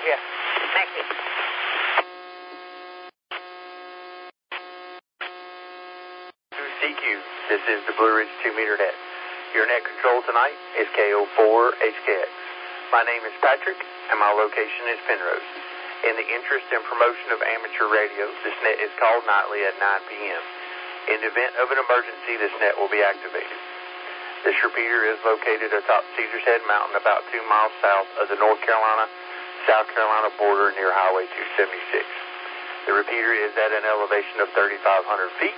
Yeah. Thank you. CQ, this is the Blue Ridge 2-meter net. Your net control tonight is KO4HKX. My name is Patrick, and my location is Penrose. In the interest and promotion of amateur radio, this net is called nightly at 9 p.m. In the event of an emergency, this net will be activated. This repeater is located atop Caesars Head Mountain about 2 miles south of the North Carolina-South Carolina border near Highway 276. The repeater is at an elevation of 3,500 feet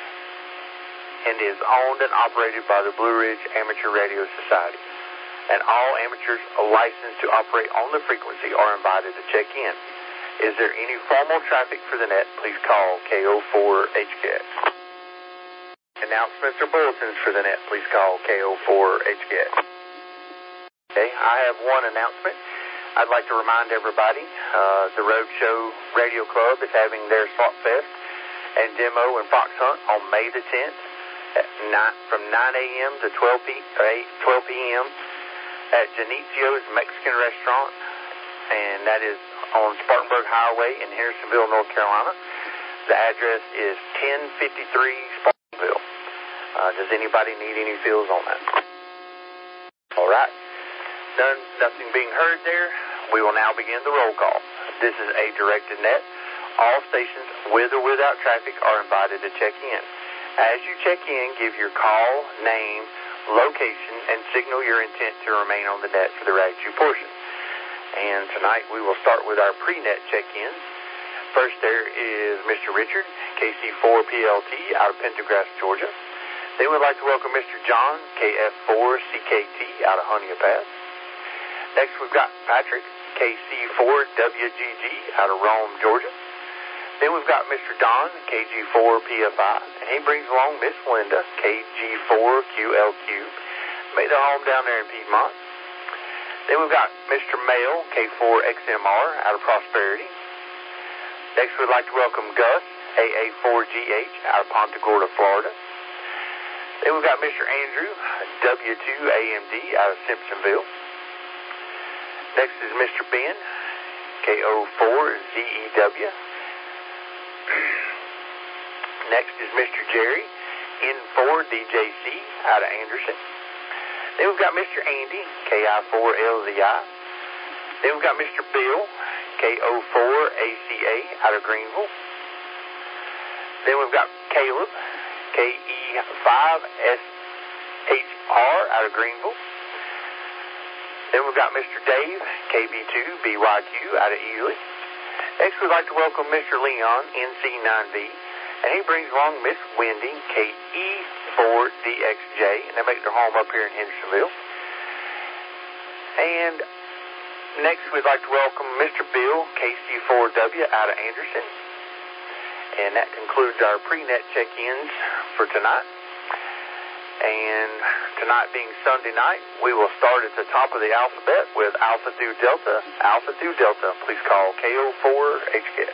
and is owned and operated by the Blue Ridge Amateur Radio Society. And all amateurs licensed to operate on the frequency are invited to check in. Is there any formal traffic for the net? Please call KO4HKX. Announcements or bulletins for the net? Please call KO4HKX. Okay, I have one announcement. I'd like to remind everybody, the Roadshow Radio Club is having their Slot Fest and demo and fox hunt on May the 10th from 9 a.m. to 12 p.m. at Janicio's Mexican Restaurant, and that is on Spartanburg Highway in Harrisonville, North Carolina. The address is 1053 Spartanville. Does anybody need any fills on that? All right. Nothing being heard there. We will now begin the roll call. This is a directed net. All stations with or without traffic are invited to check in. As you check in, give your call, name, location, and signal your intent to remain on the net for the Rag 2 portion. And tonight we will start with our pre-net check-in. First there is Mr. Richard, KC4PLT out of Pendergrass, Georgia. Then we'd like to welcome Mr. John, KF4CKT out of Honea Pass. Next we've got Patrick, KC4WGG out of Rome, Georgia. Then we've got Mr. Don, KG4PFI, and he brings along Miss Linda, KG4QLQ, made their home down there in Piedmont. Then we've got Mr. Mail, K4XMR, out of Prosperity. Next we'd like to welcome Gus, AA4GH, out of Ponta Gorda, Florida. Then we've got Mr. Andrew, W2AMD, out of Simpsonville. Next is Mr. Ben, KO4ZEW. Next is Mr. Jerry, N4DJC, out of Anderson. Then we've got Mr. Andy, KI4LZI. Then we've got Mr. Bill, KO4ACA, out of Greenville. Then we've got Caleb, KE5SHR, out of Greenville. Then we've got Mr. Dave, KB2BYQ, out of Ely. Next, we'd like to welcome Mr. Leon, NC9V, and he brings along Miss Wendy, KE4DXJ, and they make their home up here in Hendersonville. And next, we'd like to welcome Mr. Bill, KC4W, out of Anderson. And that concludes our pre-net check-ins for tonight. And tonight being Sunday night, we will start at the top of the alphabet with Alpha through Delta. Alpha through Delta, please call KO4HKX.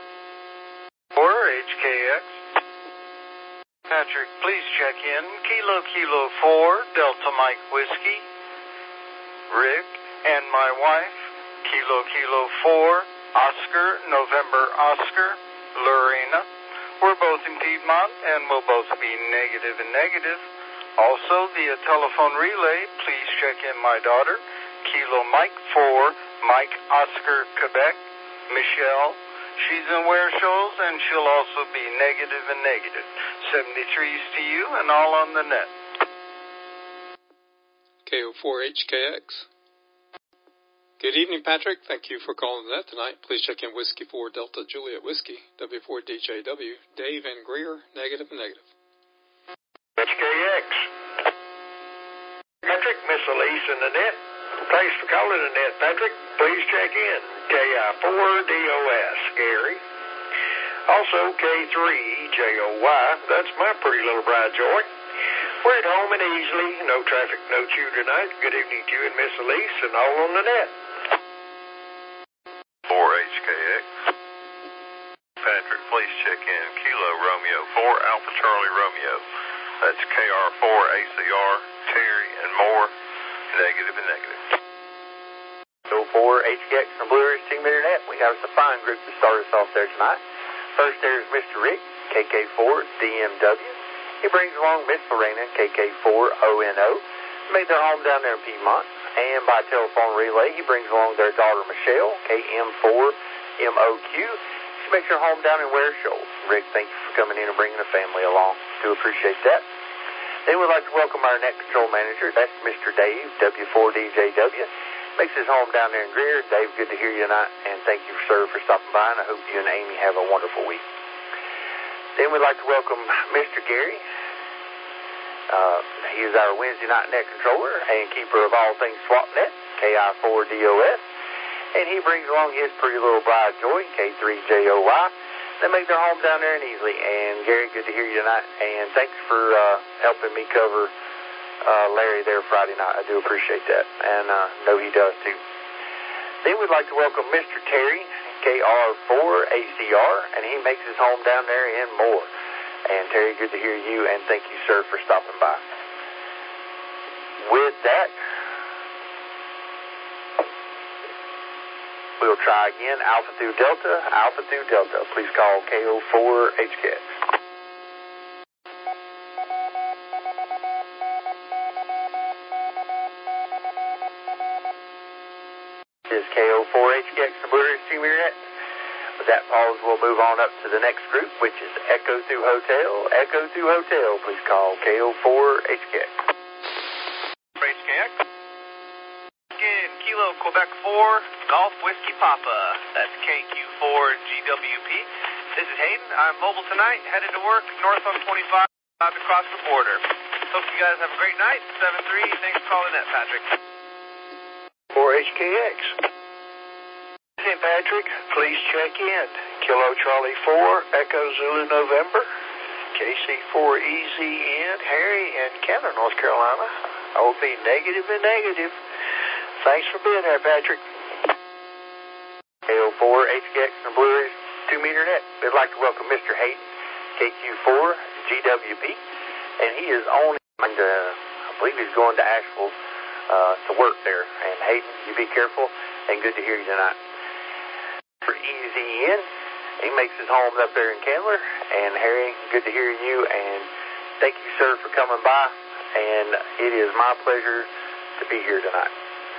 4HKX. Patrick, please check in. Kilo 4, Delta Mike Whiskey. Rick and my wife, Kilo 4, Oscar, November Oscar, Lorena. We're both in Piedmont and we'll both be negative and negative. Also, via telephone relay, please check in my daughter, Kilo Mike 4, Mike Oscar, Quebec, Michelle. She's in Ware Shoals, and she'll also be negative and negative. 73s to you, and all on the net. KO4HKX. Good evening, Patrick. Thank you for calling the net tonight. Please check in Whiskey 4 Delta Juliet Whiskey, W4DJW, Dave and Greer, negative and negative. HKX. Patrick, Miss Elise in the net. Thanks for calling the net, Patrick. Please check in. KI4DOS, Gary. Also, K3JOY. That's my pretty little bride, Joy. We're at home and easily. No traffic, no chew tonight. Good evening to you and Miss Elise and all on the net. 4HKX. Patrick, please check in. Kilo Romeo 4 Alpha Charlie Romeo. That's KR4ACR, Terry, and more. Negative and negative. HKX from Blue Ridge Team Internet. We have a fine group to start us off there tonight. First there is Mr. Rick, KK4 DMW. He brings along Miss Lorena, KK4ONO. Made their home down there in Piedmont. And by telephone relay, he brings along their daughter Michelle, KM4MOQ. She makes her home down in Ware Shoals. Rick, thank you for coming in and bringing the family along. Do appreciate that. Then we'd like to welcome our net control manager. That's Mr. Dave, W4DJW. Makes his home down there in Greer. Dave, good to hear you tonight, and thank you, sir, for stopping by, and I hope you and Amy have a wonderful week. Then we'd like to welcome Mr. Gary. He is our Wednesday night net controller and keeper of all things SwapNet, KI4DOS, and he brings along his pretty little bride, Joy, K3JOY. They make their home down there in Easley, and Gary, good to hear you tonight, and thanks for helping me cover Larry there Friday night. I do appreciate that, and know he does too. Then we'd like to welcome Mr. Terry, KR4ACR, and he makes his home down there in Moore. And Terry, good to hear you, and thank you, sir, for stopping by. With that, we'll try again, Alpha through Delta. Please call KO4HKX. This is KO4HKX from Blue Ridge Team Internet. With that pause, we'll move on up to the next group, which is Echo through Hotel. Please call KO4HKX. HKX. Again, Kilo Quebec 4, Golf Whiskey Papa. That's KQ4GWP. This is Hayden. I'm mobile tonight, headed to work north on 25, about to cross the border. Hope you guys have a great night. 7-3. Thanks for calling that, Patrick. 4HKX. St. Patrick, please check in. Kilo Charlie 4, Echo Zulu November, KC4EZN, Harry in Cannon, North Carolina. I will be negative and negative. Thanks for being there, Patrick. KO4HKX from Blue Ridge 2 Meter Net. We'd like to welcome Mr. Hayden, KQ4GWP, and he is on, I believe he's going to Asheville to work there. And Hayden, you be careful, and good to hear you tonight. For EZN, he makes his home up there in Candler, and Harry, good to hear you, and thank you, sir, for coming by, and it is my pleasure to be here tonight.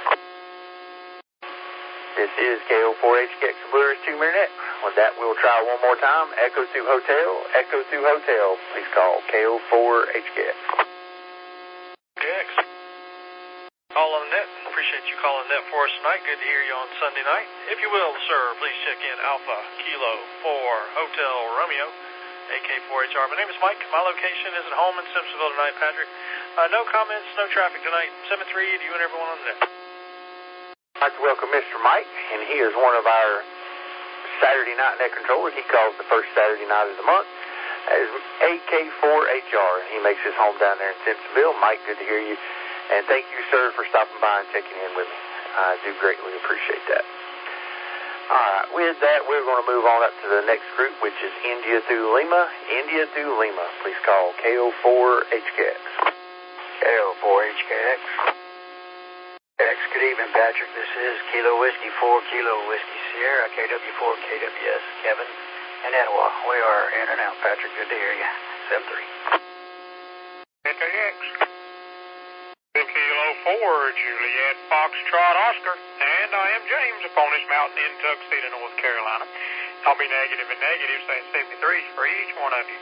This is KO4HKX Blue Ridge 2 Meter Net. With that, we'll try one more time. Echo through Hotel. Please call KO4HKX. HKX. Call on the net. Appreciate you calling the net for us tonight. Good to hear you on Sunday night. If you will, sir, please check in Alpha Kilo 4 Hotel Romeo, AK4HR. My name is Mike. My location is at home in Simpsonville tonight, Patrick. No comments, no traffic tonight. 7-3 to you and everyone on the net. I'd like to welcome Mr. Mike, and he is one of our Saturday night net controllers. He calls the first Saturday night of the month as AK4HR, and he makes his home down there in Simpsonville. Mike, good to hear you. And thank you, sir, for stopping by and checking in with me. I do greatly appreciate that. All right, with that, we're going to move on up to the next group, which is India through Lima. Please call KO4HKX. KO4HKX. Good evening, Patrick. This is Kilo Whiskey 4, Kilo Whiskey Sierra, KW4, KWS, Kevin, and Etowah. We are in and out, Patrick. Good to hear you. 7-3. HKX. Kilo 4, Juliet Foxtrot Oscar, and I am James upon this mountain in Tuxedo, North Carolina. I'll be negative and negative, saying 73 for each one of you.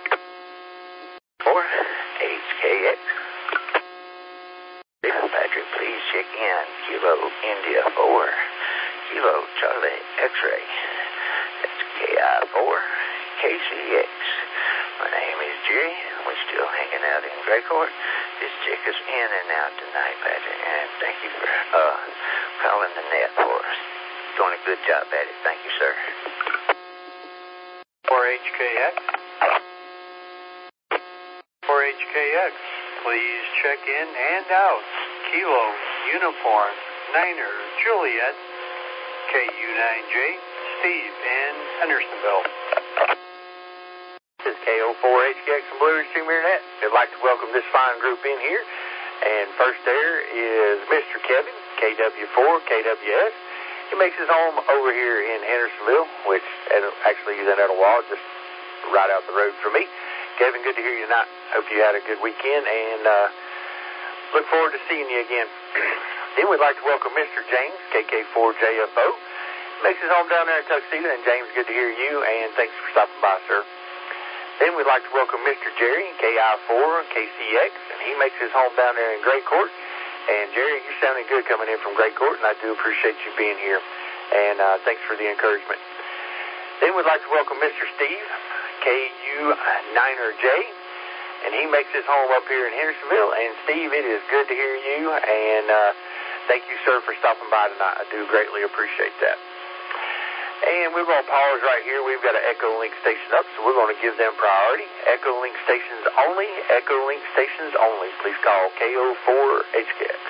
4HKX. Patrick, please check in. Kilo India 4, Kilo Charlie X-Ray. That's KI4, KCX. My name is Jerry. We're still hanging out in Grey Court. Just check us in and out tonight, Patrick. And thank you for calling the net for us. Doing a good job at it. Thank you, sir. 4HKX. 4HKX. Please check in and out. Kilo Uniform Niner Juliet KU9J Steve in Hendersonville. This is KO4HKX and Blue Ridge Team Internet. I'd like to welcome this fine group in here. And first there is Mr. Kevin, KW4, KWS. He makes his home over here in Hendersonville, which actually is in Etowah, just right out the road from me. Kevin, good to hear you tonight. Hope you had a good weekend, and look forward to seeing you again. Then we'd like to welcome Mr. James, KK4JFO. Makes his home down there in Tuxedo, and James, good to hear you, and thanks for stopping by, sir. Then we'd like to welcome Mr. Jerry, KI4KCX, and he makes his home down there in Gray Court. And Jerry, you're sounding good coming in from Gray Court, and I do appreciate you being here, and thanks for the encouragement. Then we'd like to welcome Mr. Steve, KU9RJ, and he makes his home up here in Hendersonville. And Steve, it is good to hear you, and thank you, sir, for stopping by tonight. I do greatly appreciate that. And we're going to pause right here. We've got an Echolink station up, so we're going to give them priority. Echolink stations only. Echolink stations only. Please call KO4HKX.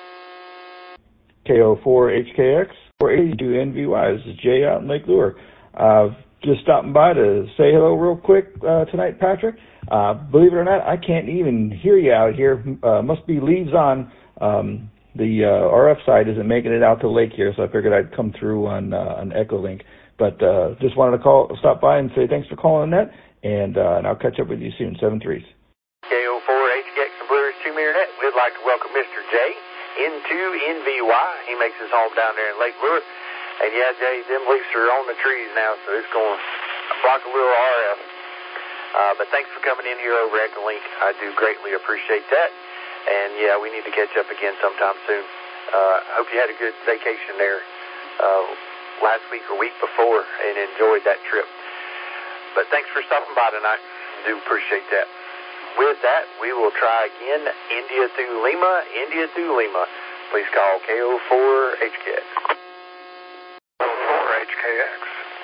KO4HKX, 482NVY. This is Jay out in Lake Lure. Just stopping by to say hello real quick tonight, Patrick. Believe it or not, I can't even hear you out here. Must be leaves on. The RF side isn't making it out to the lake here, so I figured I'd come through on Echolink. But just wanted to stop by and say thanks for calling that, and I'll catch up with you soon. 7-3. KO4HKX and Blue Ridge 2-meter net. We'd like to welcome Mr. J into NVY. He makes his home down there in Lake Lure. And yeah, Jay, them leaves are on the trees now, so it's going to block a little RF. But thanks for coming in here over Echolink. I do greatly appreciate that. And yeah, we need to catch up again sometime soon. Hope you had a good vacation there last week or week before and enjoyed that trip. But thanks for stopping by tonight. Do appreciate that. With that, we will try again. India through Lima. India through Lima. Please call KO4HKX. KO4HKX.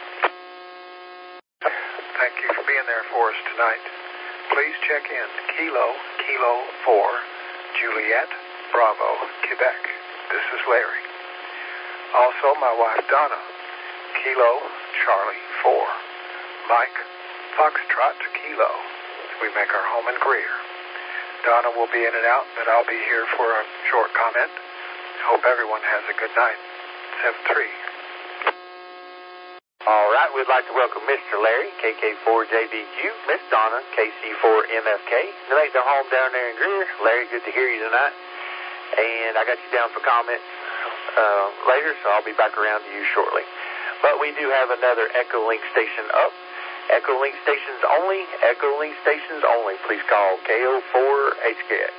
Thank you for being there for us tonight. Please check in Kilo 4. Juliet, Bravo, Quebec. This is Larry. Also, my wife Donna, Kilo, Charlie, 4. Mike, Foxtrot, Kilo. We make our home in Greer. Donna will be in and out, but I'll be here for a short comment. Hope everyone has a good night. 7-3. All right, we'd like to welcome Mr. Larry, KK4JBQ, Miss Donna, KC4MFK. They make their home down there in Greer. Larry, good to hear you tonight. And I got you down for comments later, so I'll be back around to you shortly. But we do have another Echolink station up. Echolink stations only. Echolink stations only. Please call KO4HKX.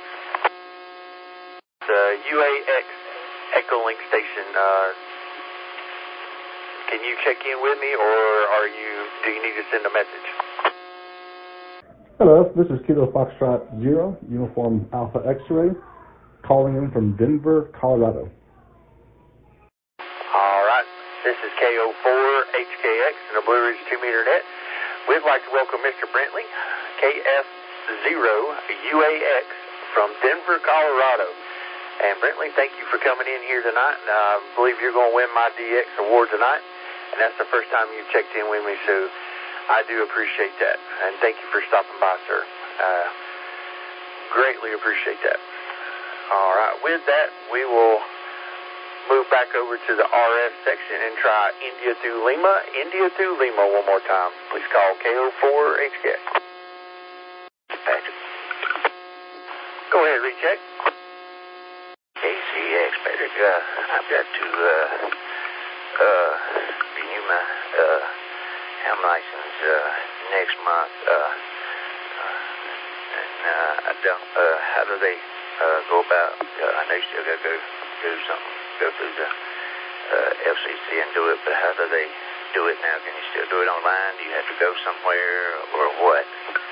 The UAX Echolink station. Can you check in with me, or do you need to send a message? Hello, this is Kilo Foxtrot 0, Uniform Alpha X-Ray, calling in from Denver, Colorado. All right, this is KO4HKX and the Blue Ridge 2-meter net. We'd like to welcome Mr. Brentley, KF0UAX from Denver, Colorado. And Brentley, thank you for coming in here tonight. And I believe you're going to win my DX award tonight. And that's the first time you've checked in with me, so I do appreciate that. And thank you for stopping by, sir. Greatly appreciate that. All right, with that, we will move back over to the RF section and try India through Lima. India through Lima one more time. Please call KO4HKX. Patrick. Go ahead, recheck. KCX, Patrick. I've got to renew my ham license next month. And I don't. How do they go about? I know you still got to go through the FCC and do it, but how do they do it now? Can you still do it online? Do you have to go somewhere, or what?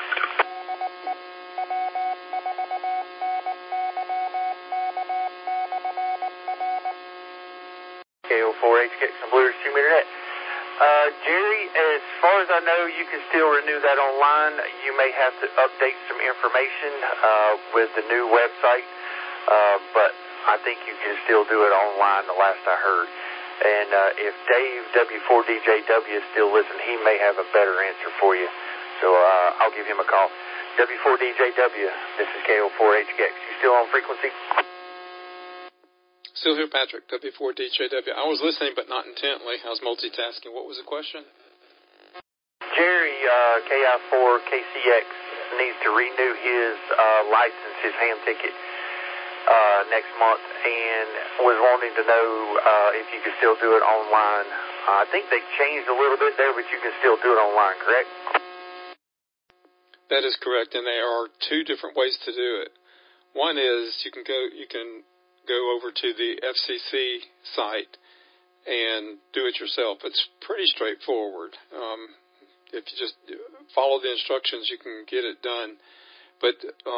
KO4HKX and Blue Ridge 2-meter net. Jerry, as far as I know, you can still renew that online. You may have to update some information with the new website, but I think you can still do it online, the last I heard. And if Dave, W4DJW, is still listening, he may have a better answer for you. So I'll give him a call. W4DJW, this is KO4HKX. You still on frequency? Still here, Patrick, W4DJW. I was listening, but not intently. I was multitasking. What was the question? Jerry, KI4KCX needs to renew his license, his ham ticket, next month, and was wanting to know if you could still do it online. I think they changed a little bit there, but you can still do it online, correct? That is correct, and there are two different ways to do it. One is you can go over to the FCC site and do it yourself. It's pretty straightforward. If you just follow the instructions, you can get it done. But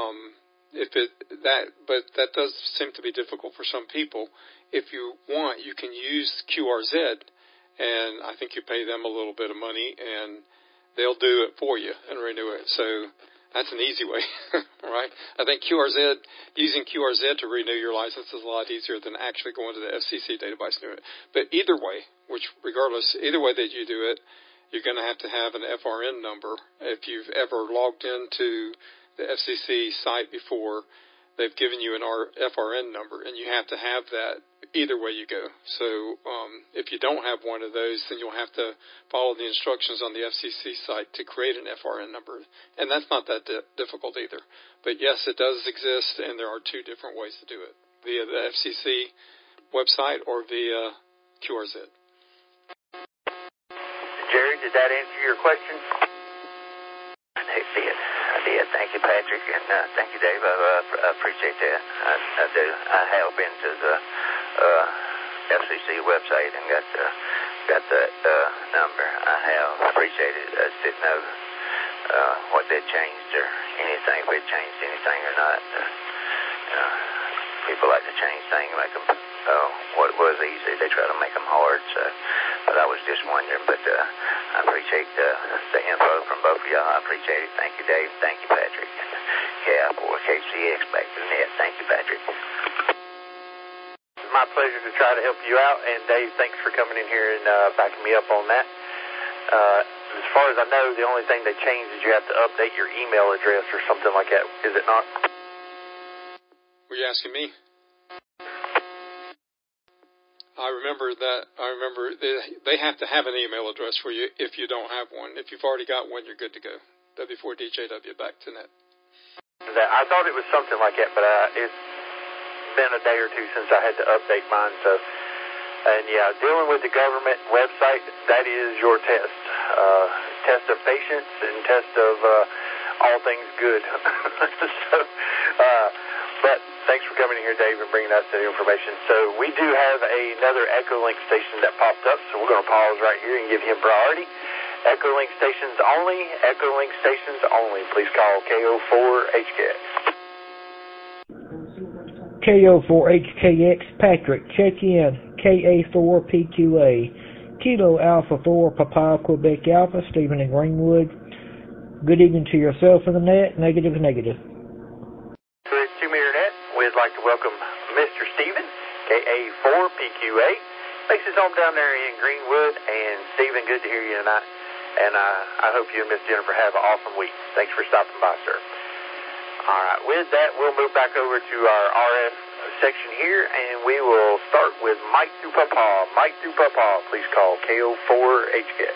that does seem to be difficult for some people. If you want, you can use QRZ, and I think you pay them a little bit of money, and they'll do it for you and renew it. So that's an easy way, right? I think using QRZ to renew your license is a lot easier than actually going to the FCC database and do it. But either way, either way that you do it, you're going to have an FRN number. If you've ever logged into the FCC site before, they've given you an FRN number, and you have to have that either way you go. So if you don't have one of those, then you'll have to follow the instructions on the FCC site to create an FRN number. And that's not that difficult either. But yes, it does exist, and there are two different ways to do it, via the FCC website or via QRZ. Jerry, did that answer your question? It did. I did. Thank you, Patrick, and thank you, Dave. I appreciate that. I do. I have been to the FCC website and got that number. I have appreciated it. I just didn't know what they'd changed or anything, if they'd changed anything or not. People like to change things, make them what was easy, they try to make them hard. So, but I was just wondering. But I appreciate the info from both of y'all. I appreciate it. Thank you, Dave. Thank you, Patrick. KI4KCX back to the net. Thank you, Patrick. It's my pleasure to try to help you out. And Dave, thanks for coming in here and backing me up on that. As far as I know, the only thing they changed is you have to update your email address or something like that. Is it not? Were you asking me? I remember they have to have an email address for you if you don't have one. If you've already got one, you're good to go. W4DJW back to net. I thought it was something like that, but it's been a day or two since I had to update mine. So, and yeah, dealing with the government website, that is your test. Test of patience and test of all things good. But thanks for coming in here, Dave, and bringing us the information. So we do have another Echolink station that popped up, so we're going to pause right here and give him priority. Echolink stations only. Echolink stations only. Please call KO4HKX. KO4HKX, Patrick, check in. KA4PQA. Kilo Alpha 4, Papa, Quebec Alpha, Stephen in Greenwood. Good evening to yourself in the net. Negative. We'd like to welcome Mr. Stephen, KA4PQA. Makes his home down there in Greenwood. And Stephen, good to hear you tonight. And I hope you and Miss Jennifer have an awesome week. Thanks for stopping by, sir. All right, with that, we'll move back over to our RF section here, and we will start with Mike Dupapa. Mike Dupapa, please call KO4HKX.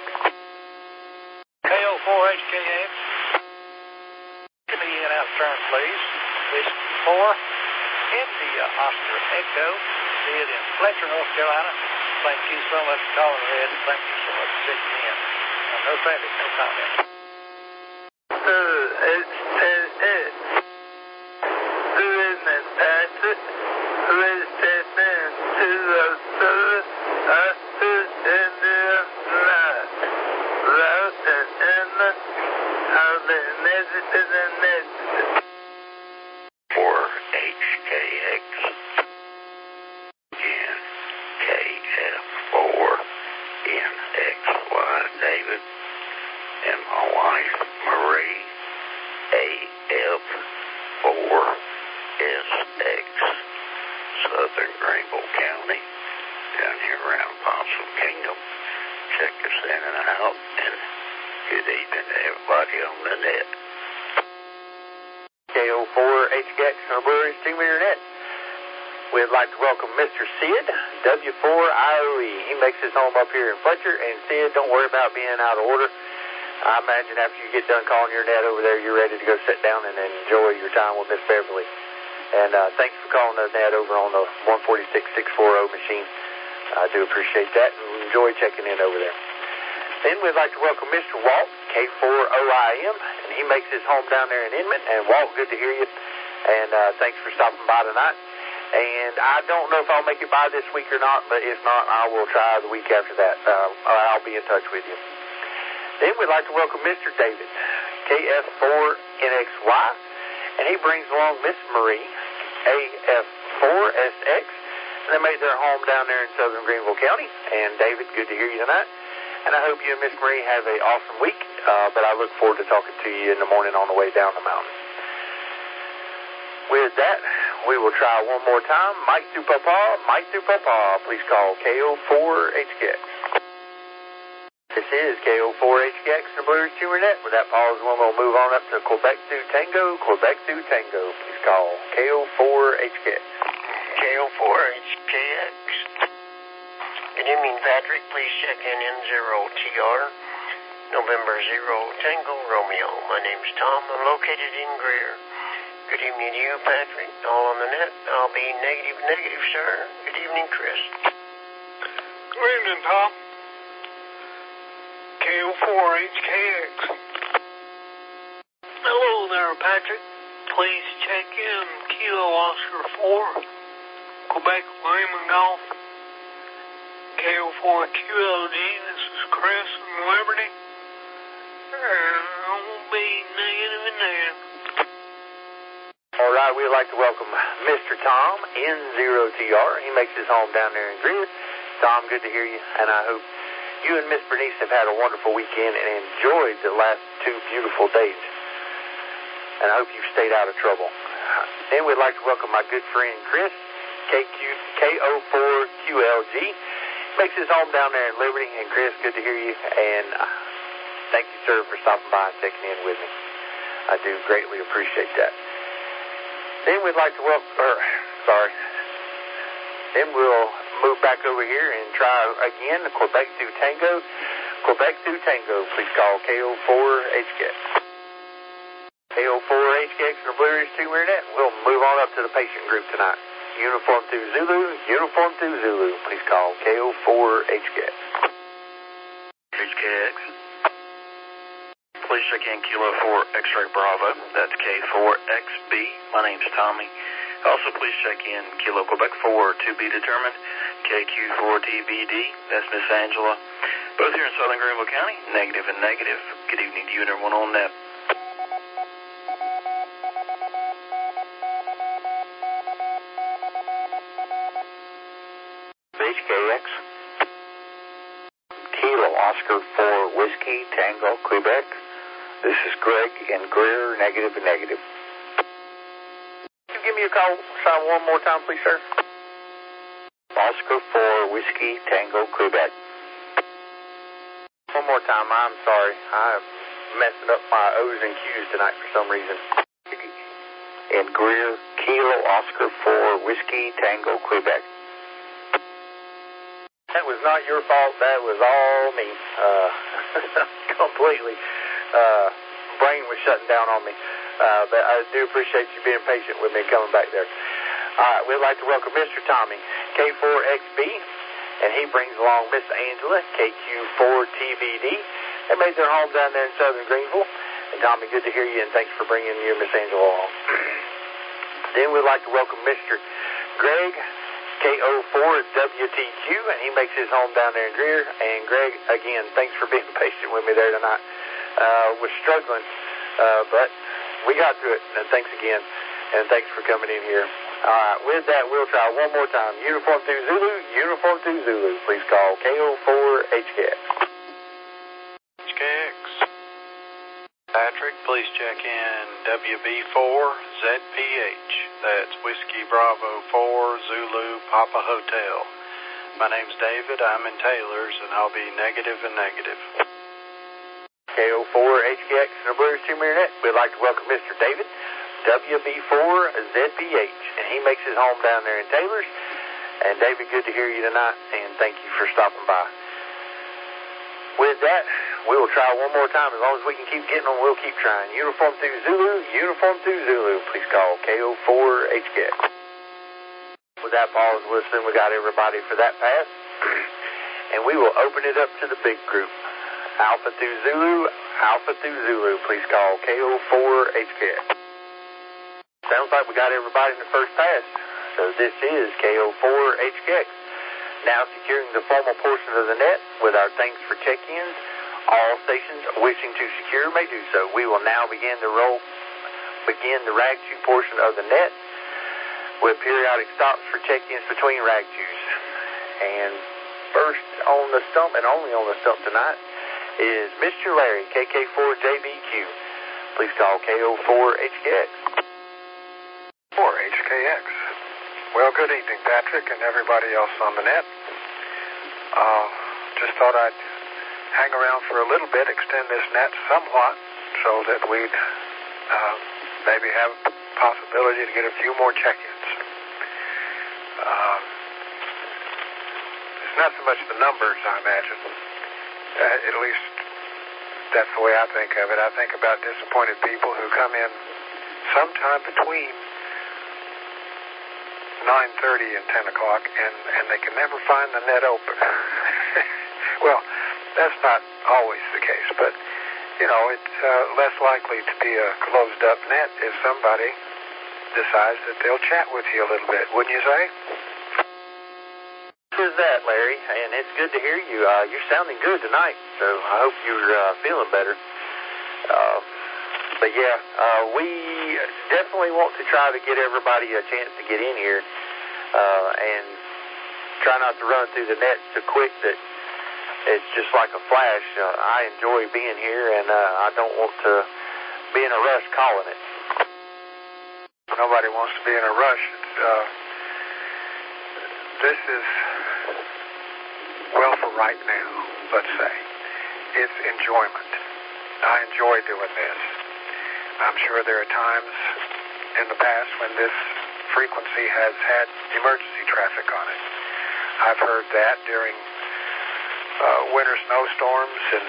KO4HKX. Give me an out turn, please. Whiskey 4. India Oscar Echo, did in Fletcher, North Carolina. Thank you so much for calling ahead, and thank you so much for checking in. No traffic, no comment. KO4HKX, Brewery Steamer Net. We'd like to welcome Mr. Sid, W4IOE. He makes his home up here in Fletcher. And Sid, don't worry about being out of order. I imagine after you get done calling your net over there, you're ready to go sit down and enjoy your time with Miss Beverly. And thanks for calling the net over on the 146640 machine. I do appreciate that and enjoy checking in over there. Then we'd like to welcome Mr. Walt, K4OIM, and he makes his home down there in Inman. And Walt, good to hear you. And thanks for stopping by tonight. And I don't know if I'll make it by this week or not, but if not, I will try the week after that. I'll be in touch with you. Then we'd like to welcome Mr. David, KF4NXY, and he brings along Miss Marie, AF4SX, and they made their home down there in southern Greenville County. And David, good to hear you tonight. And I hope you and Miss Marie have an awesome week, but I look forward to talking to you in the morning on the way down the mountain. With that, we will try one more time. Mike through Papa, please call KO4HKX. This is KO4HKX and the Blue Ridge Tumor Net. With that pause, we'll move on up to Quebec through Tango. Please call KO4HKX. KO4HKX. Good evening, Patrick. Please check in N0TR. November 0 Tango Romeo. My name's Tom. I'm located in Greer. Good evening to you, Patrick. All on the net. I'll be negative, sir. Good evening, Chris. Good evening, Tom. KO4HKX. Hello there, Patrick. Please check in Kilo Oscar 4, Quebec Lima Golf. KO4QLG. This is Chris from Liberty. I will be negative. All right, we'd like to welcome Mr. Tom, N0TR. He makes his home down there in Greer. Tom, good to hear you, and I hope you and Miss Bernice have had a wonderful weekend and enjoyed the last 2 beautiful days. And I hope you've stayed out of trouble. Then we'd like to welcome my good friend Chris, KO4QLG. Makes his home down there in Liberty. And Chris, good to hear you, and thank you, sir, for stopping by and checking in with me. I do greatly appreciate that. Then we'd like to Then we'll move back over here and try again the Quebec through Tango. Please call KO4HKX. KO4HKX and the Blue Ridge Tumor Net. We'll move on up to the patient group tonight. Uniform 2 Zulu. Please call KO4HKX. HKX. Please check in Kilo 4 X-Ray Bravo. That's K4XB. My name's Tommy. Also, please check in Kilo Quebec 4 to be determined. KQ4TBD. That's Miss Angela. Both here in southern Greenville County. Negative. Good evening to you and everyone on net. HKX. Kilo Oscar 4 Whiskey Tango Quebec. This is Greg in Greer, negative. Can you give me a call sign one more time, please, sir? Oscar 4 Whiskey Tango Quebec. One more time. I'm sorry. I'm messing up my O's and Q's tonight for some reason. In Greer, Kilo Oscar 4 Whiskey Tango Quebec. That was not your fault. That was all me. Completely. Brain was shutting down on me. But I do appreciate you being patient with me coming back there. All right, we'd like to welcome Mr. Tommy, K4XB, and he brings along Miss Angela, KQ4TVD. They made their home down there in southern Greenville. And Tommy, good to hear you, and thanks for bringing you and Miss Angela along. Then we'd like to welcome Mr. Greg, KO4WTQ, and he makes his home down there in Greer. And Greg, again, thanks for being patient with me there tonight. Was struggling, but we got through it, and thanks again, and thanks for coming in here. All right, with that, we'll try one more time. Uniform 2 Zulu, please call KO4HKX. HKX. Patrick, please check in WB4ZPH. That's Whiskey Bravo 4 Zulu Papa Hotel. My name's David. I'm in Taylor's, and I'll be negative. KO4HKX and the Blue Ridge Tumor Net. We'd like to welcome Mr. David, WB4ZPH, and he makes his home down there in Taylor's. And David, good to hear you tonight, and thank you for stopping by. With that, we will try one more time. As long as we can keep getting them, we'll keep trying. Uniform 2 Zulu, please call KO4HX. With that, Paul, we'll assume we got everybody for that pass. And we will open it up to the big group. Alpha 2 Zulu, please call KO4HX. Sounds like we got everybody in the first pass. So this is KO4HX. Now securing the formal portion of the net with our thanks for check-ins. All stations wishing to secure may do so. We will now begin the rag chew portion of the net with periodic stops for check-ins between rag chews. And first on the stump, and only on the stump tonight, is Mr. Larry, KK4JBQ. Please call KO4HKX. 4HKX. Well, good evening, Patrick, and everybody else on the net. Just thought I'd hang around for a little bit, extend this net somewhat, so that we'd maybe have a possibility to get a few more check-ins. It's not so much the numbers, I imagine. At least that's the way I think of it. I think about disappointed people who come in sometime between 9:30 and 10 o'clock, and they can never find the net open. Well, that's not always the case, but, you know, it's less likely to be a closed-up net if somebody decides that they'll chat with you a little bit, wouldn't you say? Is that, Larry? And it's good to hear you. You're sounding good tonight, so I hope you're feeling better. But yeah, we definitely want to try to get everybody a chance to get in here, and try not to run through the net so quick that it's just like a flash. I enjoy being here, and I don't want to be in a rush calling it. Nobody wants to be in a rush. This is, well, for right now, let's say, it's enjoyment. I enjoy doing this. I'm sure there are times in the past when this frequency has had emergency traffic on it. I've heard that during winter snowstorms and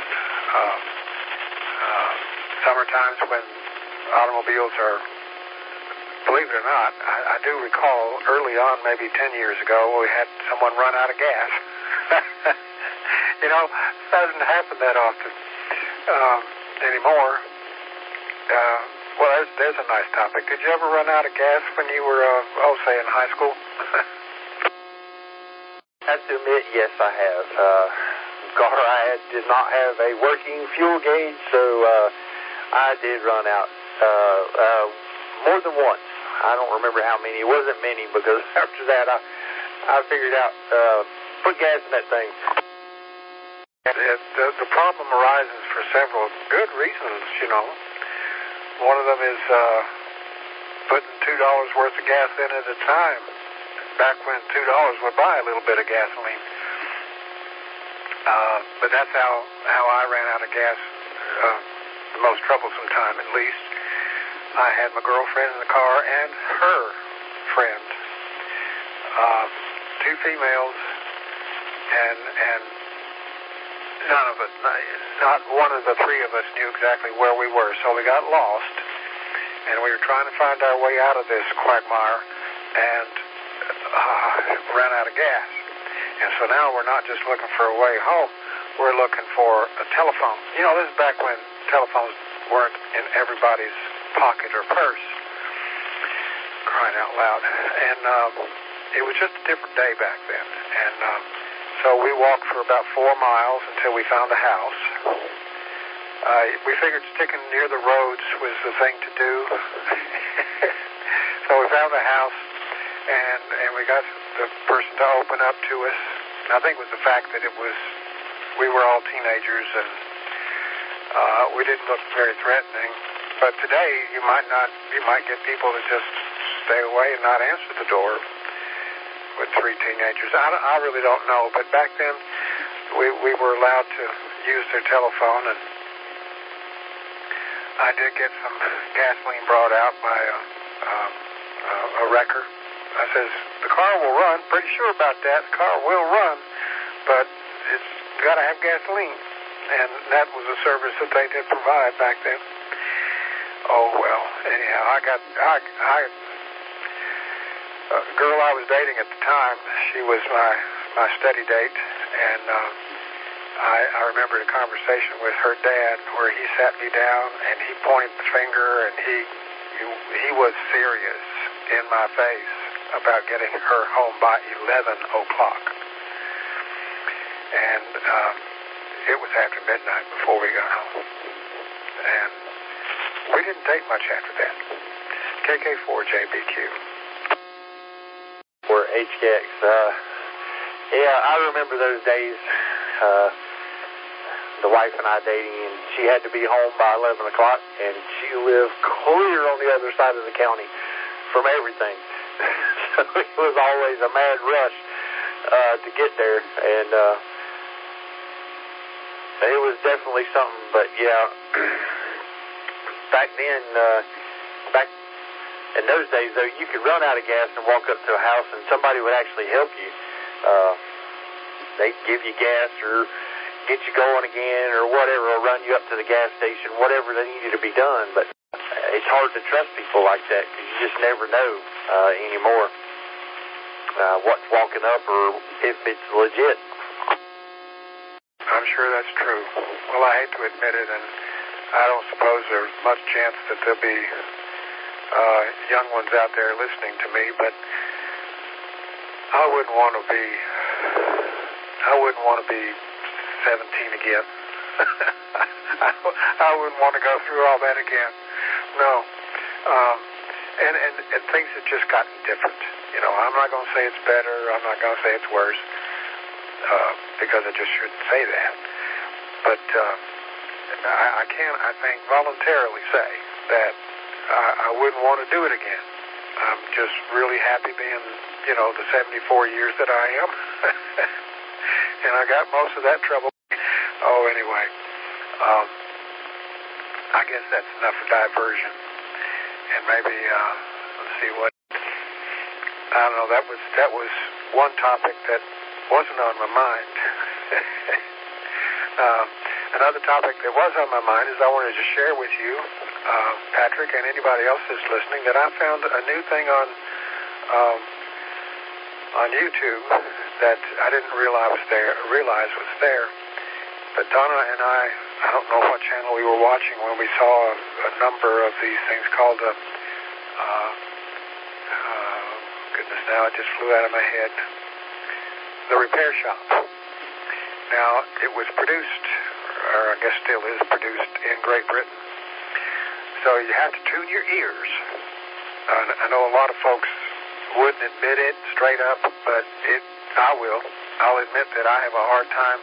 summer times when automobiles are, believe it or not, I do recall early on, maybe 10 years ago, we had someone run out of gas. You know, it doesn't happen that often anymore. Well, there's a nice topic. Did you ever run out of gas when you were, say, in high school? I have to admit, yes, I have. The car I had did not have a working fuel gauge, so I did run out more than once. I don't remember how many. It wasn't many, because after that I figured out, put gas in that thing. The problem arises for several good reasons, you know. One of them is putting $2 worth of gas in at a time, back when $2 would buy a little bit of gasoline. But that's how I ran out of gas the most troublesome time, at least. I had my girlfriend in the car and her friend, two females, and none of us, not one of the three of us knew exactly where we were, so we got lost, and we were trying to find our way out of this quagmire, and ran out of gas. And so now we're not just looking for a way home, we're looking for a telephone. You know, this is back when telephones weren't in everybody's pocket or purse, crying out loud. And it was just a different day back then. And so we walked for about 4 miles until we found a house. We figured sticking near the roads was the thing to do. So we found the house, and we got the person to open up to us. I think it was the fact that we were all teenagers, and we didn't look very threatening. But today, you might get people to just stay away and not answer the door with 3 teenagers. I really don't know, but back then, we were allowed to use their telephone, and I did get some gasoline brought out by a wrecker. I says, the car will run. Pretty sure about that. The car will run, but it's got to have gasoline. And that was a service that they did provide back then. Oh, well, anyhow, a girl I was dating at the time, she was my study date, and I remembered a conversation with her dad where he sat me down and he pointed the finger and he was serious in my face about getting her home by 11 o'clock. And it was after midnight before we got home. And we didn't date much after that. KK4JBQ. Or HKX. Yeah, I remember those days. The wife and I dating, and she had to be home by 11 o'clock, and she lived clear on the other side of the county from everything. So it was always a mad rush to get there, and it was definitely something. But yeah, back then, back in those days, though, you could run out of gas and walk up to a house, and somebody would actually help you. They'd give you gas or get you going again or whatever, or run you up to the gas station, whatever that needed to be done. But it's hard to trust people like that because you just never know anymore what's walking up or if it's legit. I'm sure that's true. Well, I hate to admit it, and I don't suppose there's much chance that there'll be young ones out there listening to me, but I wouldn't want to be 17 again. I wouldn't want to go through all that again. No. And things have just gotten different. You know, I'm not going to say it's better. I'm not going to say it's worse because I just shouldn't say that. But I can, I think, voluntarily say that I wouldn't want to do it again. I'm just really happy being, the 74 years that I am. And I got most of that trouble. Oh, anyway. I guess that's enough for diversion. And maybe, let's see what, I don't know, that was one topic that wasn't on my mind. Another topic that was on my mind is I wanted to share with you, Patrick, and anybody else that's listening, that I found a new thing on YouTube that I didn't realize was there. But Donna and I don't know what channel we were watching when we saw a number of these things called goodness, now it just flew out of my head. The Repair Shop. Now, it was produced, or I guess still is produced, in Great Britain. So you have to tune your ears. I know a lot of folks wouldn't admit it straight up, but I will. I'll admit that I have a hard time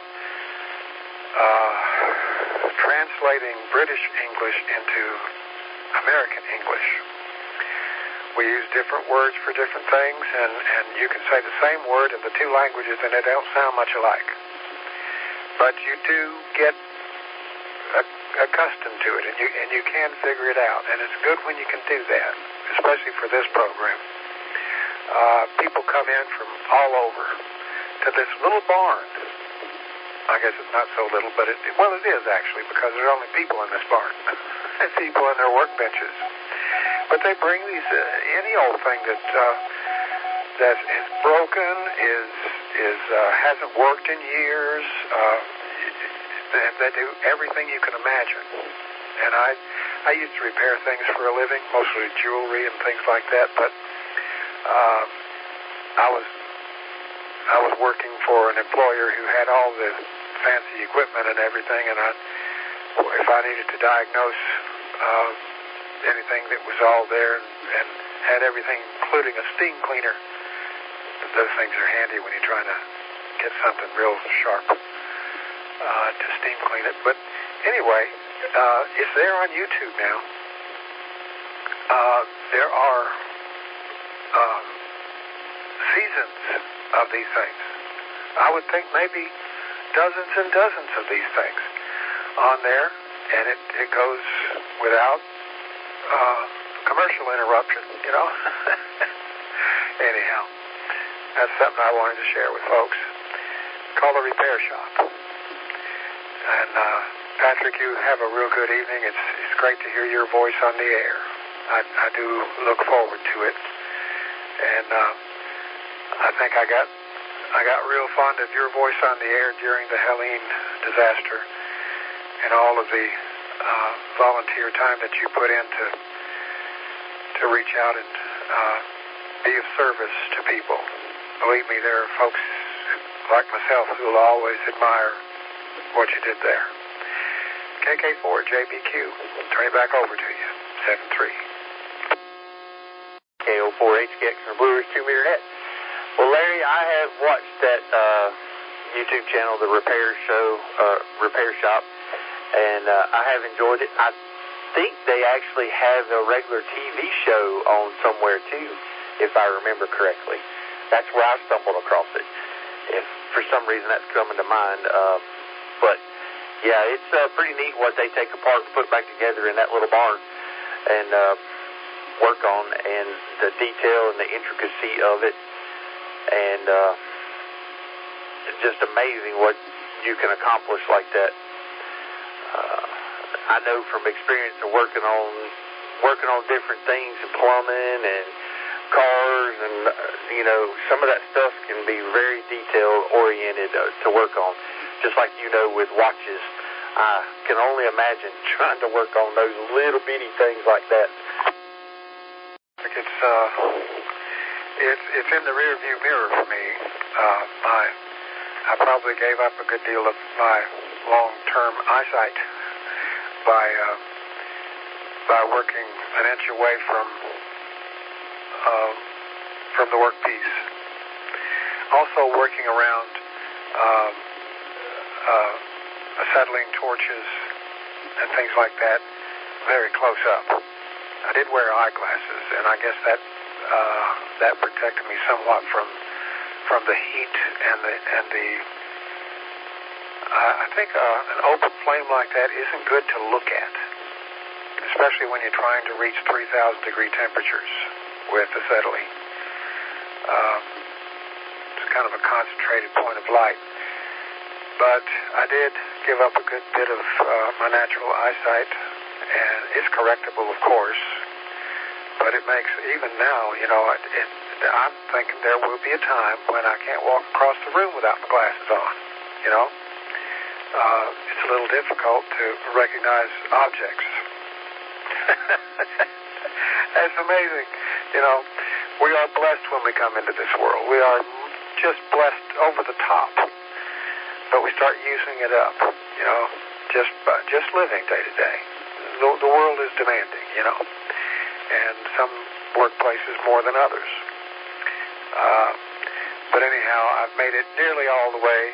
translating British English into American English. We use different words for different things, and you can say the same word in the two languages and they don't sound much alike. But you do get accustomed to it, and you can figure it out, and it's good when you can do that, especially for this program. People come in from all over to this little barn. I guess it's not so little, but it is actually, because there are only people in this barn and people in their workbenches. But they bring these any old thing that is broken, hasn't worked in years. They do everything you can imagine. And I used to repair things for a living, mostly jewelry and things like that. But I was working for an employer who had all the fancy equipment and everything, and if I needed to diagnose anything that was all there and had everything, including a steam cleaner. Those things are handy when you're trying to get something real sharp to steam clean it. But anyway, it's there on YouTube now. There are seasons of these things. I would think maybe dozens and dozens of these things on there. and it goes without commercial interruption, you know. Anyhow, that's something I wanted to share with folks. Call the repair shop. And Patrick, you have a real good evening. It's great to hear your voice on the air. I do look forward to it. And I think I got real fond of your voice on the air during the Helene disaster and all of the volunteer time that you put in to reach out and be of service to people. Believe me, there are folks like myself who will always admire what you did there. KK4JBQ, turn it back over to you. 7-3. KO4HKX from Blue Ridge 2 Meter Net. Well, Larry, I have watched that YouTube channel, the Repair Shop, and I have enjoyed it. I think they actually have a regular TV show on somewhere too, if I remember correctly. That's where I stumbled across it. If for some reason that's coming to mind, but yeah, it's pretty neat what they take apart and put back together in that little barn and work on, and the detail and the intricacy of it, and it's just amazing what you can accomplish like that. I know from experience of working on different things in plumbing and cars, and some of that stuff can be very detail oriented to work on. Just like with watches, I can only imagine trying to work on those little bitty things like that. It's in the rearview mirror for me. I probably gave up a good deal of my long-term eyesight by working an inch away from the workpiece. Also working around acetylene torches and things like that very close up. I did wear eyeglasses, and I guess that protected me somewhat from the heat and the I think an open flame like that isn't good to look at, especially when you're trying to reach 3,000 degree temperatures with acetylene. It's kind of a concentrated point of light. But I did give up a good bit of my natural eyesight, and it's correctable, of course. But it makes, even now, I'm thinking there will be a time when I can't walk across the room without my glasses on, It's a little difficult to recognize objects. That's amazing. We are blessed when we come into this world. We are just blessed over the top. But we start using it up, just living day to day. The world is demanding, and some workplaces more than others. But anyhow, I've made it nearly all the way.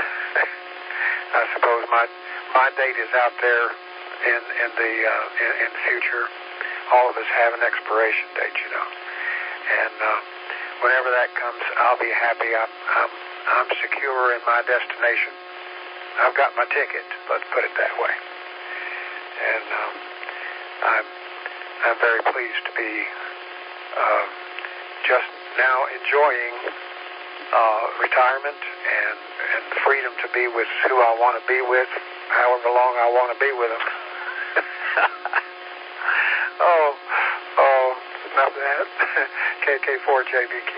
I suppose my date is out there in the future. All of us have an expiration date, and whenever that comes, I'll be happy. I'm secure in my destination. I've got my ticket, let's put it that way. And I'm very pleased to be just now enjoying retirement and the freedom to be with who I want to be with, however long I want to be with them. Enough of that. KK4JBQ.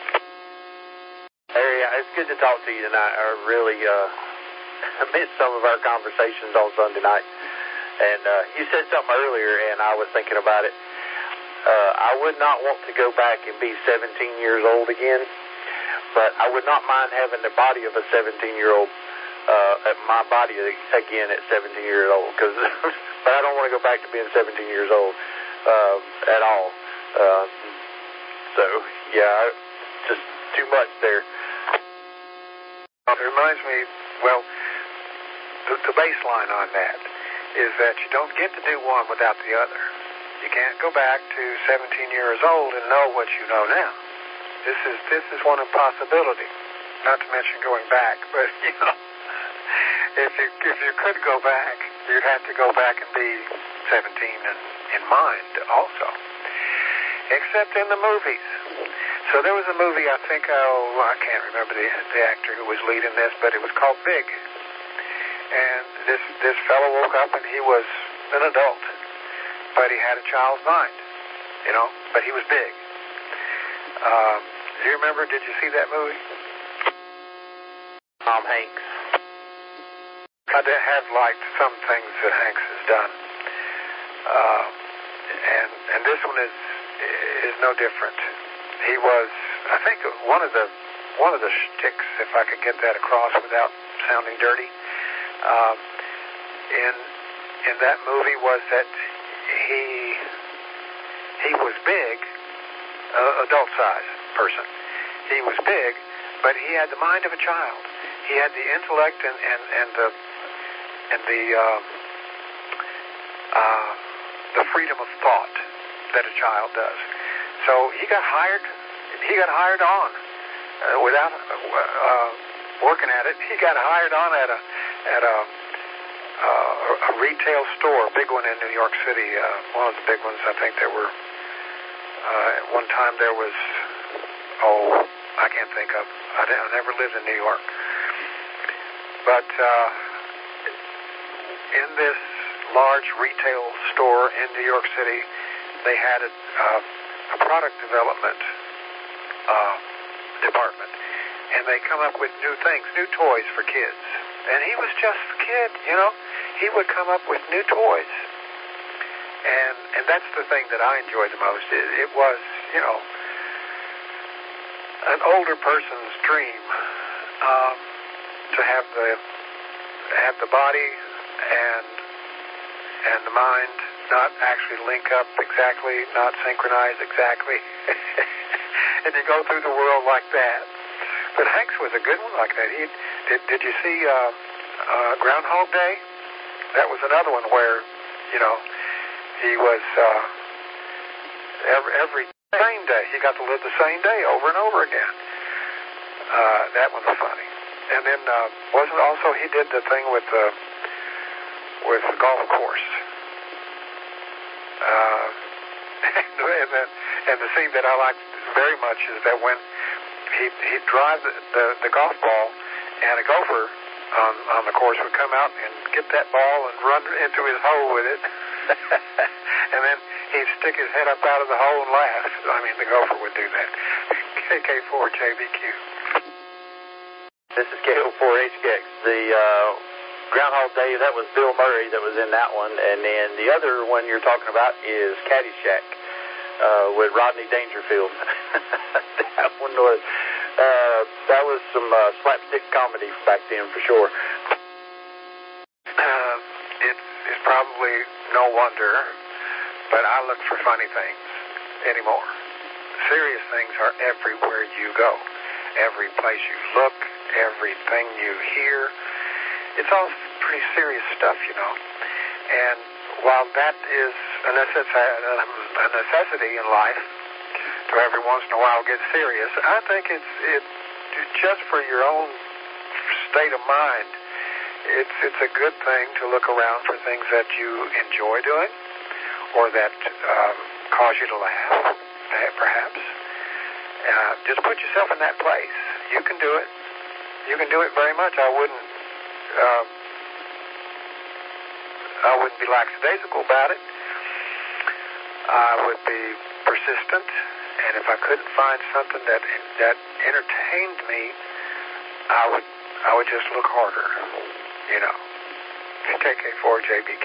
Larry, it's good to talk to you tonight. I really missed some of our conversations on Sunday night. And you said something earlier, and I was thinking about it. I would not want to go back and be 17 years old again, but I would not mind having the body of a 17-year-old, my body again at 17 years old. But I don't want to go back to being 17 years old at all. So, yeah, just too much there. It reminds me, well, the baseline on that is that you don't get to do one without the other. You can't go back to 17 years old and know what you know now. This is one impossibility. Not to mention going back, but if you could go back, you'd have to go back and be 17 in mind also. Except in the movies. So there was a movie, I think, I can't remember the actor who was leading this, but it was called Big. And this fellow woke up and he was an adult, but he had a child's mind, you know, but he was big. Do you remember, did you see that movie? Tom Hanks. I have liked some things that Hanks has done. And this one is no different. He was, I think, one of the shticks, if I could get that across without sounding dirty, in that movie was that he was big, adult size person. He was big, but he had the mind of a child. He had the intellect and the freedom of thought that a child does. So he got hired on without working at it. He got hired on at a retail store, a big one in New York City. One of the big ones. I think there were at one time there was I can't think of. I never lived in New York, but in this large retail store in New York City, they had a product development department, and they come up with new things, new toys for kids. And he was just a kid, you know. He would come up with new toys, and that's the thing that I enjoyed the most. It was, you know, an older person's dream to have the body and the mind not actually link up exactly, not synchronize exactly, and you go through the world like that. But Hanks was a good one like that. Did you see Groundhog Day? That was another one where, you know, he was every same day. He got to live the same day over and over again. That one was funny. And then wasn't also he did the thing with the golf course. And the scene that I liked very much is that when he'd drive the golf ball, and a gopher on the course would come out and get that ball and run into his hole with it. And then he'd stick his head up out of the hole and laugh. I mean, the gopher would do that. KK4JBQ. This is KO4HKX. The Groundhog Day, that was Bill Murray that was in that one. And then the other one you're talking about is Caddyshack with Rodney Dangerfield. That was some slapstick comedy back then for sure. It's probably no wonder, but I look for funny things anymore. Serious things are everywhere you go. Every place you look, everything you hear. It's all pretty serious stuff, you know. And while that is a necessity in life, to every once in a while get serious, I think it's just for your own state of mind. It's a good thing to look around for things that you enjoy doing, or that cause you to laugh, perhaps. Just put yourself in that place. You can do it. You can do it very much. I wouldn't be lackadaisical about it. I would be persistent, and if I couldn't find something that entertained me, I would just look harder, you know. KK4JBQ.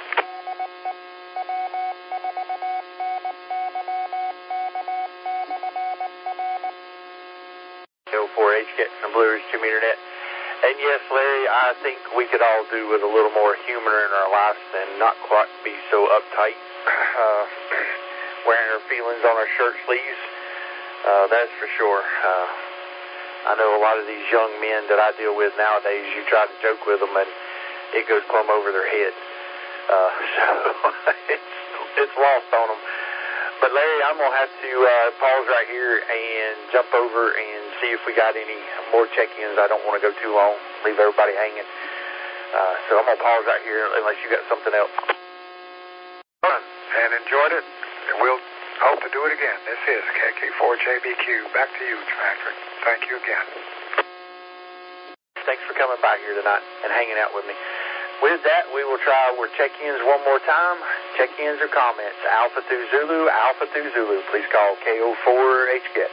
KO4HKX from Blue Ridge 2 Meter Net. And yes, Larry, I think we could all do with a little more humor in our lives and not quite be so uptight, wearing our feelings on our shirt sleeves. That's for sure. I know a lot of these young men that I deal with nowadays, you try to joke with them and it goes plumb over their head. So it's lost on them. But Larry, I'm going to have to pause right here and jump over and see if we got any more check-ins. I don't want to go too long, leave everybody hanging. So I'm going to pause right here unless you got something else. Fun and enjoyed it. We'll hope to do it again. This is KK4JBQ. Back to you, Patrick. Thank you again. Thanks for coming by here tonight and hanging out with me. With that, we will try our check-ins one more time. Check-ins or comments. Alpha through Zulu. Please call KO4HGX.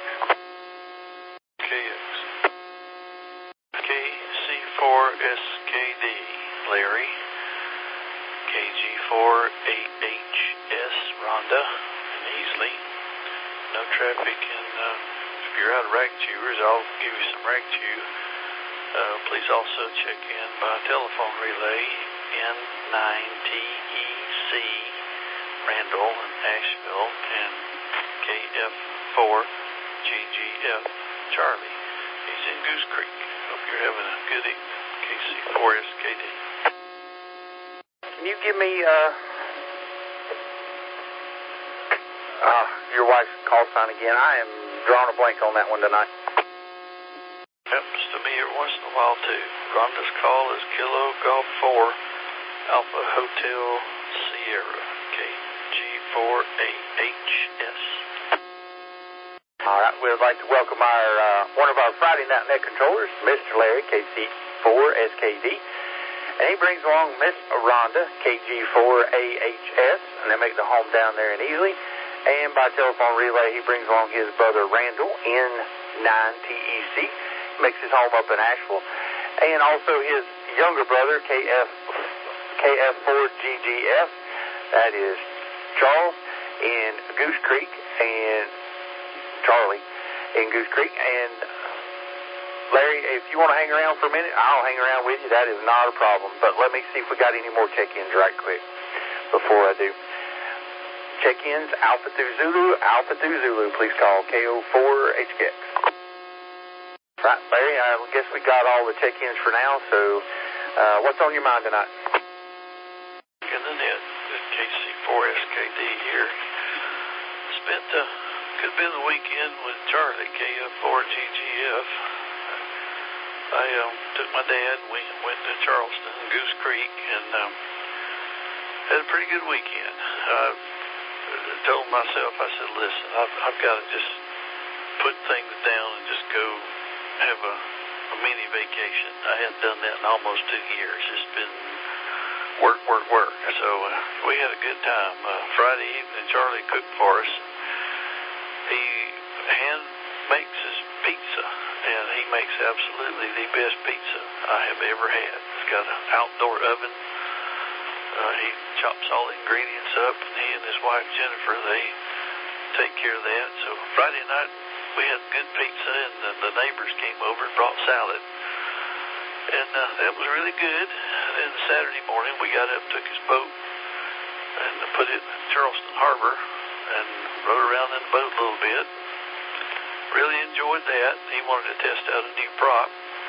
KX. KC4SKD, Larry. KG4AHS, Rhonda, and Easley. No traffic, and if you're out of rag chewers, I'll give you some rag chew. Please also check in by telephone relay N9TEC, Randall and Asheville, and KF4GGF, Charlie. He's in Goose Creek. Hope you're having a good evening. KC4SKD. Can you give me your wife's call sign again? I am drawing a blank on that one tonight. Happens to me every once in a while, too. Rhonda's call is Kilo Golf 4 Alpha Hotel Sierra, KG4AHS. All right, we'd like to welcome our one of our Friday Night Net controllers, Mr. Larry, KC4SKD. And he brings along Miss Rhonda, KG4AHS, and they make the home down there in Easley. And by telephone relay, he brings along his brother Randall, N9TEC. Makes his home up in Asheville, and also his younger brother KF4GGF, that is Charles in Goose Creek, and Charlie in Goose Creek. And Larry, if you want to hang around for a minute, I'll hang around with you. That is not a problem. But let me see if we got any more check-ins right quick before I do. Check-ins, Alpha through Zulu. Please call KO4HGX. Right, Larry, I guess we got all the check-ins for now, so what's on your mind tonight? In the net, KC4SKD here. Spent a good bit of the weekend with Charlie, KF4GGF. I took my dad and we went to Charleston and Goose Creek and had a pretty good weekend. I told myself, I said, listen, I've got to just put things down and just go have a mini vacation. I hadn't done that in almost 2 years. It's been work. So we had a good time. Friday evening, Charlie cooked for us. He hand makes his pizza, and he makes absolutely the best pizza I have ever had. It's got an outdoor oven. He chops all the ingredients up, and he and his wife Jennifer, they take care of that. So Friday night we had good pizza, and the neighbors came over and brought salad. And that was really good. And then Saturday morning we got up, took his boat, and put it in Charleston Harbor, and rode around in the boat a little bit. Really enjoyed that. He wanted to test out a new prop.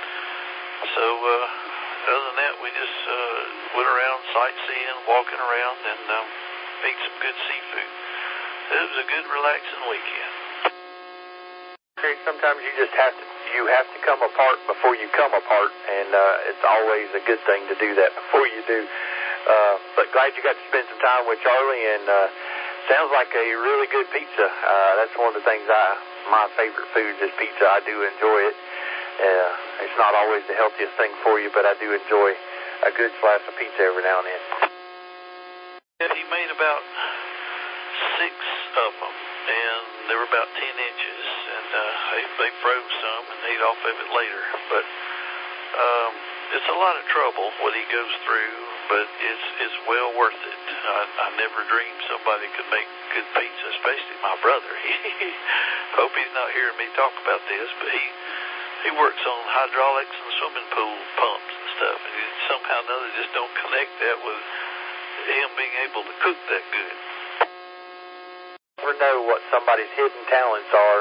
So other than that, we just went around sightseeing, walking around, and ate some good seafood. It was a good, relaxing weekend. Sometimes you just have to come apart before you come apart, and it's always a good thing to do that before you do. But glad you got to spend some time with Charlie, and sounds like a really good pizza. That's one of the things my favorite food is pizza. I do enjoy it. It's not always the healthiest thing for you, but I do enjoy a good slice of pizza every now and then. He made about 6 of them, and they were about 10 inches, and they froze some and ate off of it later. But it's a lot of trouble what he goes through, but it's well worth it. I never dreamed somebody could make good pizza, especially my brother. Hope he's not hearing me talk about this, but he works on hydraulics and swimming pool pumps and stuff, and somehow or another just don't connect that with him being able to cook that good. Never know what somebody's hidden talents are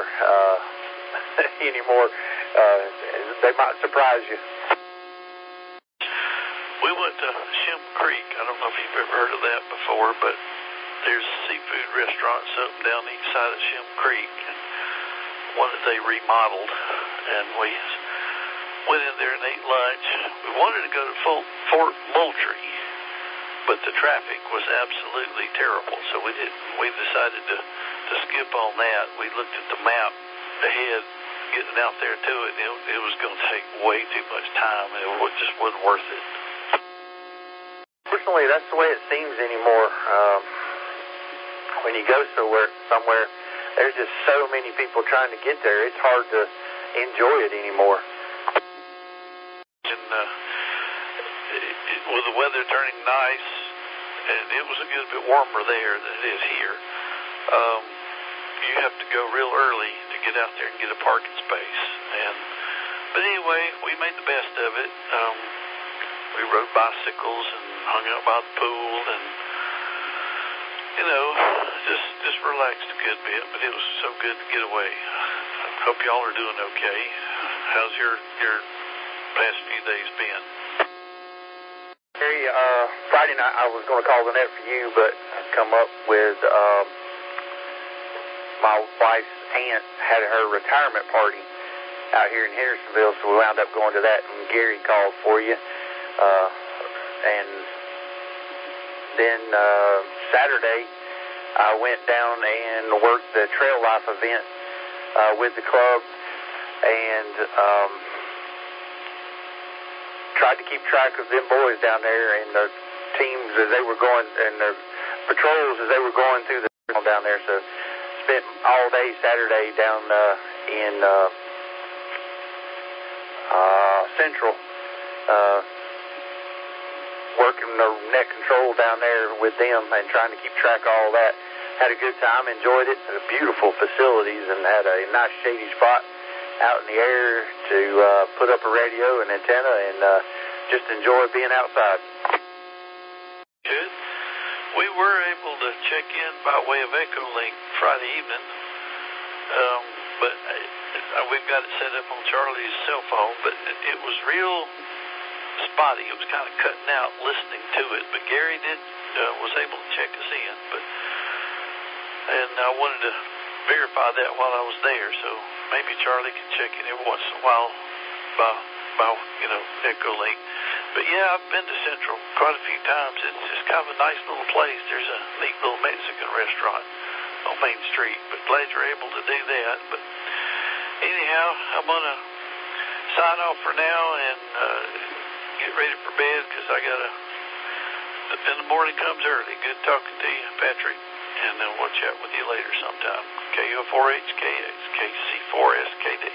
anymore. They might surprise you. We went to Shemp Creek. I don't know if you've ever heard of that before, but there's seafood restaurants up and down each side of Shemp Creek, and one that they remodeled, and we went in there and ate lunch. We wanted to go to Fort Moultrie, but the traffic was absolutely terrible, so we decided to skip on that. We looked at the map ahead, getting out there to it, and it was going to take way too much time, and it just wasn't worth it. Fortunately, that's the way it seems anymore. When you go somewhere, there's just so many people trying to get there, it's hard to enjoy it anymore. And with the weather turning nice, and it was a good bit warmer there than it is here, you have to go real early to get out there and get a parking space. But anyway, we made the best of it. We rode bicycles and hung out by the pool and, just relaxed a good bit, but it was so good to get away. I hope y'all are doing okay. How's your past few days been? Hey, Friday night I was going to call the net for you, but I come up with my wife's aunt had her retirement party out here in Hendersonville, so we wound up going to that, and Gary called for you. And then Saturday I went down and worked the Trail Life event with the club, and tried to keep track of them boys down there and the teams as they were going, and the patrols as they were going through the down there. So spent all day Saturday down in Central, working the net control down there with them and trying to keep track of all that. Had a good time, enjoyed it. Beautiful facilities, and had a nice shady spot out in the air to put up a radio and antenna and just enjoy being outside. Good. We were able to check in by way of Echolink Friday evening, but we've got it set up on Charlie's cell phone, but it was real spotty. It was kind of cutting out listening to it, but Gary was able to check us in, and I wanted to verify that while I was there, so maybe Charlie can check in every once in a while by Echolink. But yeah, I've been to Central quite a few times. It's just kind of a nice little place. There's a neat little Mexican restaurant on Main Street, but glad you're able to do that. But anyhow, I'm going to sign off for now and get ready for bed, because and the morning comes early. Good talking to you, Patrick, and then we'll chat with you later sometime. KO4HKX, KC4SKD.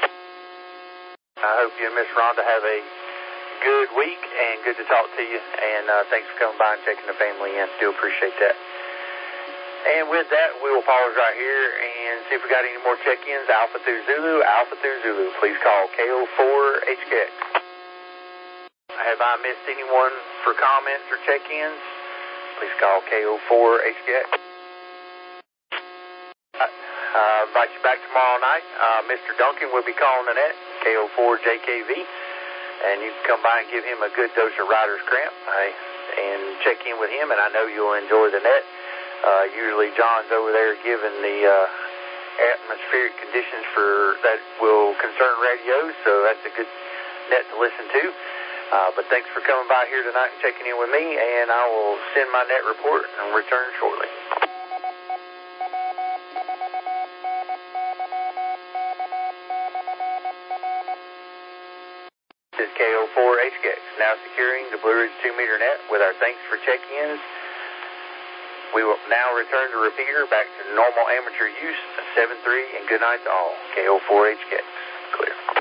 I hope you and Miss Rhonda have a good week, and good to talk to you, and thanks for coming by and checking the family in. Do appreciate that. And with that, we will pause right here and see if we got any more check-ins. Alpha through Zulu, please call KO4HKX. Have I missed anyone for comments or check-ins? Please call KO4HKX. I invite you back tomorrow night. Mr. Duncan will be calling the net, KO4JKV, and you can come by and give him a good dose of rider's cramp and check in with him, and I know you'll enjoy the net. Usually John's over there giving the atmospheric conditions that will concern radios, so that's a good net to listen to. But thanks for coming by here tonight and checking in with me, and I will send my net report and return shortly. This is KO4HKX, now securing the Blue Ridge 2-meter net with our thanks for check-ins. We will now return the repeater back to normal amateur use, 7-3, and good night to all. KO4HKX, clear.